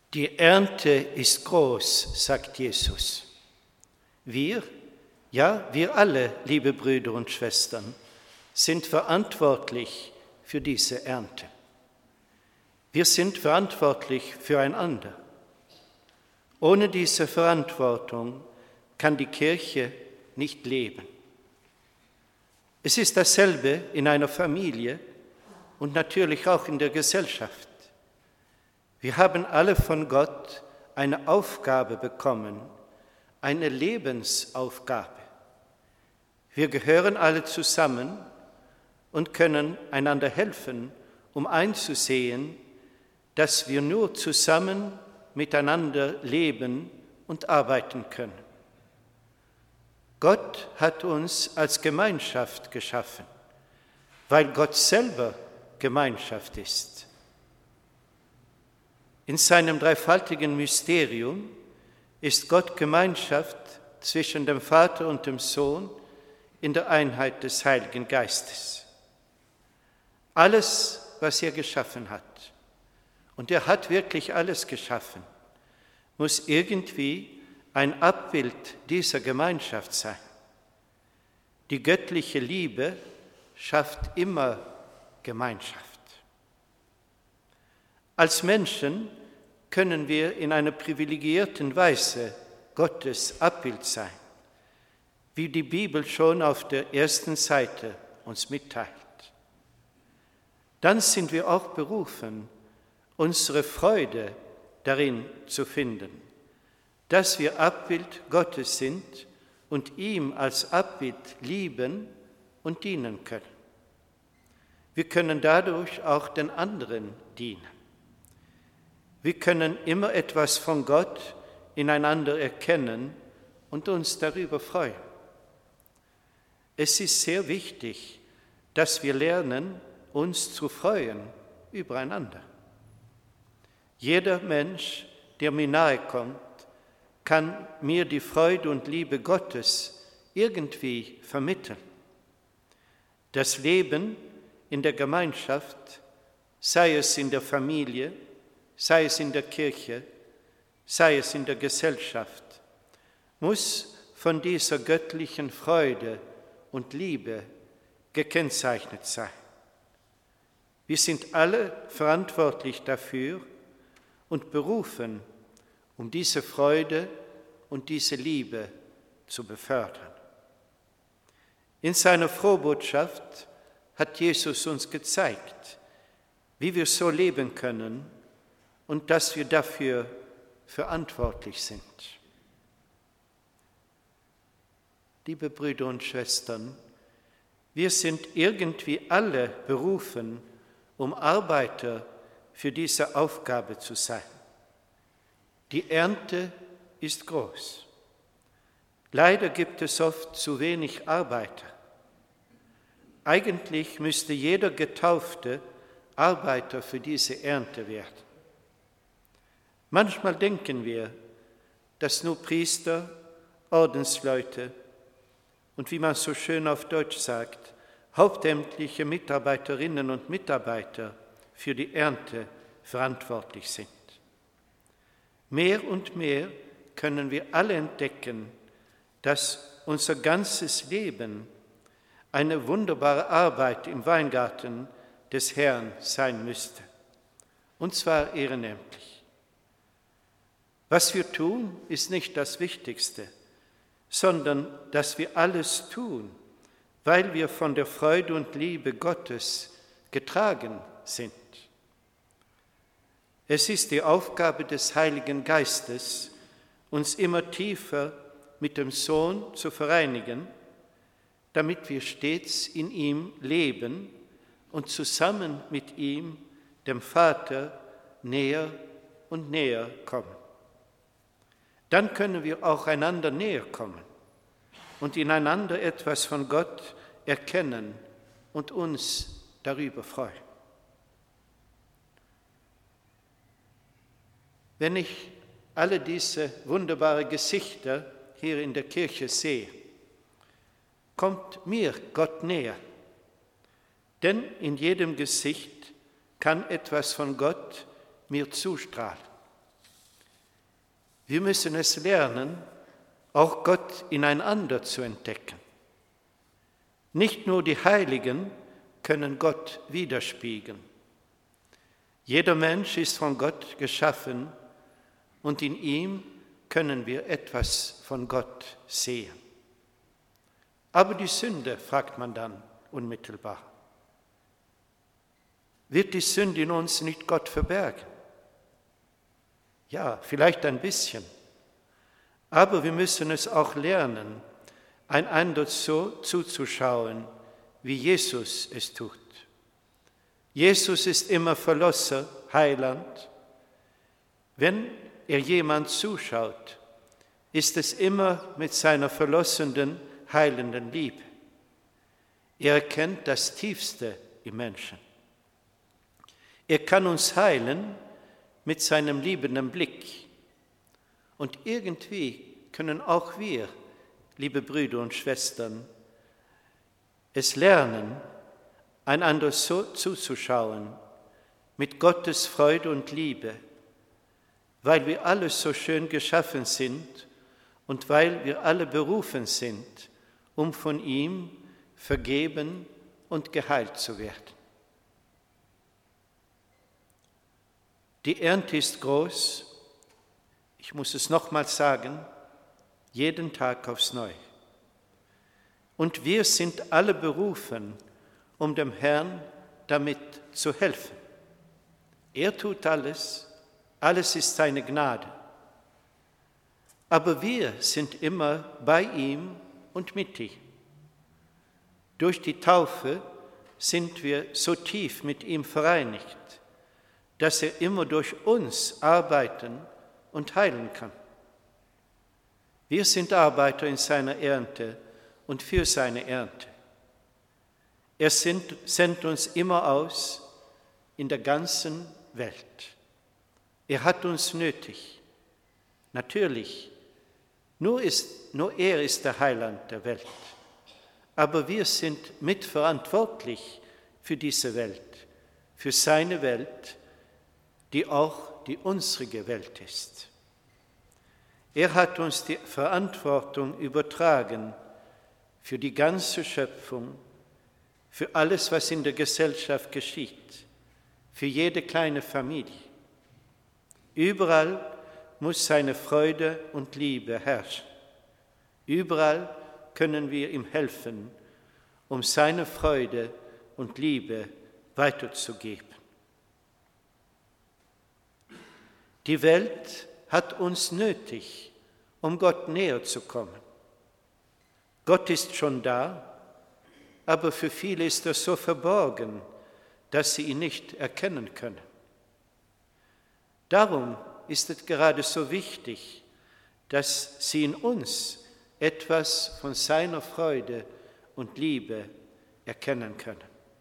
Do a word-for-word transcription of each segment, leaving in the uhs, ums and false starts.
Die Ernte ist groß, sagt Jesus. Wir, ja, wir alle, liebe Brüder und Schwestern, sind verantwortlich für diese Ernte. Wir sind verantwortlich füreinander. Ohne diese Verantwortung kann die Kirche nicht leben. Es ist dasselbe in einer Familie und natürlich auch in der Gesellschaft. Wir haben alle von Gott eine Aufgabe bekommen, eine Lebensaufgabe. Wir gehören alle zusammen und können einander helfen, um einzusehen, dass wir nur zusammen miteinander leben und arbeiten können. Gott hat uns als Gemeinschaft geschaffen, weil Gott selber Gemeinschaft ist. In seinem dreifaltigen Mysterium ist Gott Gemeinschaft zwischen dem Vater und dem Sohn in der Einheit des Heiligen Geistes. Alles, was er geschaffen hat, und er hat wirklich alles geschaffen, muss irgendwie ein Abbild dieser Gemeinschaft sein. Die göttliche Liebe schafft immer Gemeinschaft. Als Menschen können wir in einer privilegierten Weise Gottes Abbild sein, wie die Bibel schon auf der ersten Seite uns mitteilt. Dann sind wir auch berufen, unsere Freude darin zu finden, dass wir Abbild Gottes sind und ihm als Abbild lieben und dienen können. Wir können dadurch auch den anderen dienen. Wir können immer etwas von Gott ineinander erkennen und uns darüber freuen. Es ist sehr wichtig, dass wir lernen, uns zu freuen übereinander. Jeder Mensch, der mir nahe kommt, kann mir die Freude und Liebe Gottes irgendwie vermitteln. Das Leben in der Gemeinschaft, sei es in der Familie, sei es in der Kirche, sei es in der Gesellschaft, muss von dieser göttlichen Freude und Liebe gekennzeichnet sein. Wir sind alle verantwortlich dafür und berufen, um diese Freude und diese Liebe zu befördern. In seiner Frohbotschaft hat Jesus uns gezeigt, wie wir so leben können und dass wir dafür verantwortlich sind. Liebe Brüder und Schwestern, wir sind irgendwie alle berufen, um Arbeiter für diese Aufgabe zu sein. Die Ernte ist groß. Leider gibt es oft zu wenig Arbeiter. Eigentlich müsste jeder Getaufte Arbeiter für diese Ernte werden. Manchmal denken wir, dass nur Priester, Ordensleute und, wie man so schön auf Deutsch sagt, hauptamtliche Mitarbeiterinnen und Mitarbeiter für die Ernte verantwortlich sind. Mehr und mehr können wir alle entdecken, dass unser ganzes Leben eine wunderbare Arbeit im Weingarten des Herrn sein müsste, und zwar ehrenamtlich. Was wir tun, ist nicht das Wichtigste, sondern dass wir alles tun, weil wir von der Freude und Liebe Gottes getragen sind. Es ist die Aufgabe des Heiligen Geistes, uns immer tiefer mit dem Sohn zu vereinigen, damit wir stets in ihm leben und zusammen mit ihm, dem Vater, näher und näher kommen. Dann können wir auch einander näher kommen und ineinander etwas von Gott erkennen und uns darüber freuen. Wenn ich alle diese wunderbaren Gesichter hier in der Kirche sehe, kommt mir Gott näher. Denn in jedem Gesicht kann etwas von Gott mir zustrahlen. Wir müssen es lernen, auch Gott ineinander zu entdecken. Nicht nur die Heiligen können Gott widerspiegeln. Jeder Mensch ist von Gott geschaffen und in ihm können wir etwas von Gott sehen. Aber die Sünde, fragt man dann unmittelbar. Wird die Sünde in uns nicht Gott verbergen? Ja, vielleicht ein bisschen. Aber wir müssen es auch lernen, einander so zuzuschauen, wie Jesus es tut. Jesus ist immer Verlosser, Heiland. Wenn er jemand zuschaut, ist es immer mit seiner verlossenden, heilenden Liebe. Er erkennt das Tiefste im Menschen. Er kann uns heilen mit seinem liebenden Blick. Und irgendwie können auch wir, liebe Brüder und Schwestern, es lernen, einander so zuzuschauen, mit Gottes Freude und Liebe, weil wir alle so schön geschaffen sind und weil wir alle berufen sind, um von ihm vergeben und geheilt zu werden. Die Ernte ist groß, ich muss es nochmals sagen, jeden Tag aufs Neue. Und wir sind alle berufen, um dem Herrn damit zu helfen. Er tut alles, alles ist seine Gnade. Aber wir sind immer bei ihm und mit ihm. Durch die Taufe sind wir so tief mit ihm vereinigt, dass er immer durch uns arbeiten und heilen kann. Wir sind Arbeiter in seiner Ernte und für seine Ernte. Er sendet uns immer aus in der ganzen Welt. Er hat uns nötig. Natürlich, nur, ist, nur er ist der Heiland der Welt. Aber wir sind mitverantwortlich für diese Welt, für seine Welt, die auch die unsere Welt ist. Er hat uns die Verantwortung übertragen für die ganze Schöpfung, für alles, was in der Gesellschaft geschieht, für jede kleine Familie. Überall muss seine Freude und Liebe herrschen. Überall können wir ihm helfen, um seine Freude und Liebe weiterzugeben. Die Welt hat uns nötig, um Gott näher zu kommen. Gott ist schon da, aber für viele ist er so verborgen, dass sie ihn nicht erkennen können. Darum ist es gerade so wichtig, dass sie in uns etwas von seiner Freude und Liebe erkennen können.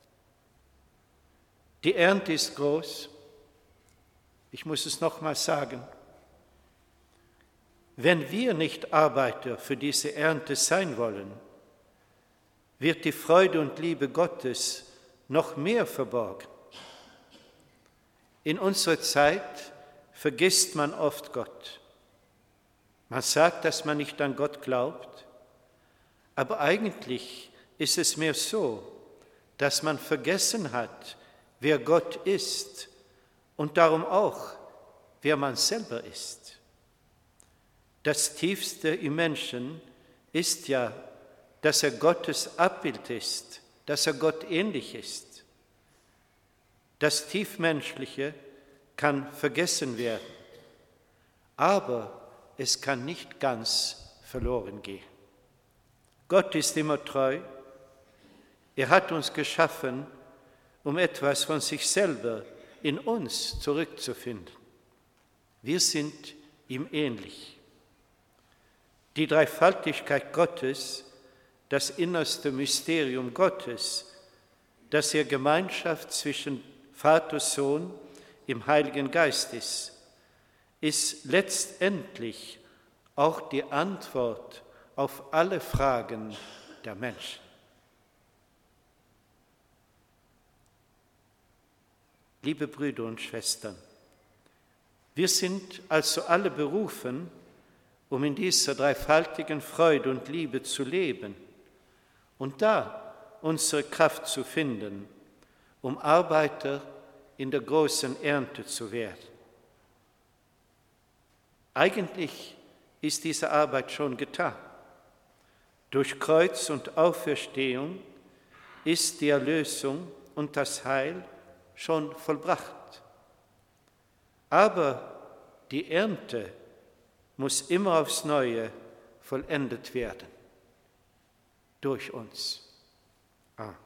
Die Ernte ist groß. Ich muss es nochmal sagen. Wenn wir nicht Arbeiter für diese Ernte sein wollen, wird die Freude und Liebe Gottes noch mehr verborgen. In unserer Zeit vergisst man oft Gott. Man sagt, dass man nicht an Gott glaubt, aber eigentlich ist es mehr so, dass man vergessen hat, wer Gott ist und darum auch, wer man selber ist. Das Tiefste im Menschen ist ja, dass er Gottes Abbild ist, dass er Gott ähnlich ist. Das Tiefmenschliche kann vergessen werden, aber es kann nicht ganz verloren gehen. Gott ist immer treu. Er hat uns geschaffen, um etwas von sich selber in uns zurückzufinden. Wir sind ihm ähnlich. Die Dreifaltigkeit Gottes, das innerste Mysterium Gottes, das er Gemeinschaft zwischen Vater, Sohn im Heiligen Geist ist, ist letztendlich auch die Antwort auf alle Fragen der Menschen. Liebe Brüder und Schwestern, wir sind also alle berufen, um in dieser dreifaltigen Freude und Liebe zu leben und da unsere Kraft zu finden, um Arbeiter in der großen Ernte zu werden. Eigentlich ist diese Arbeit schon getan. Durch Kreuz und Auferstehung ist die Erlösung und das Heil schon vollbracht. Aber die Ernte muss immer aufs Neue vollendet werden. Durch uns. Amen.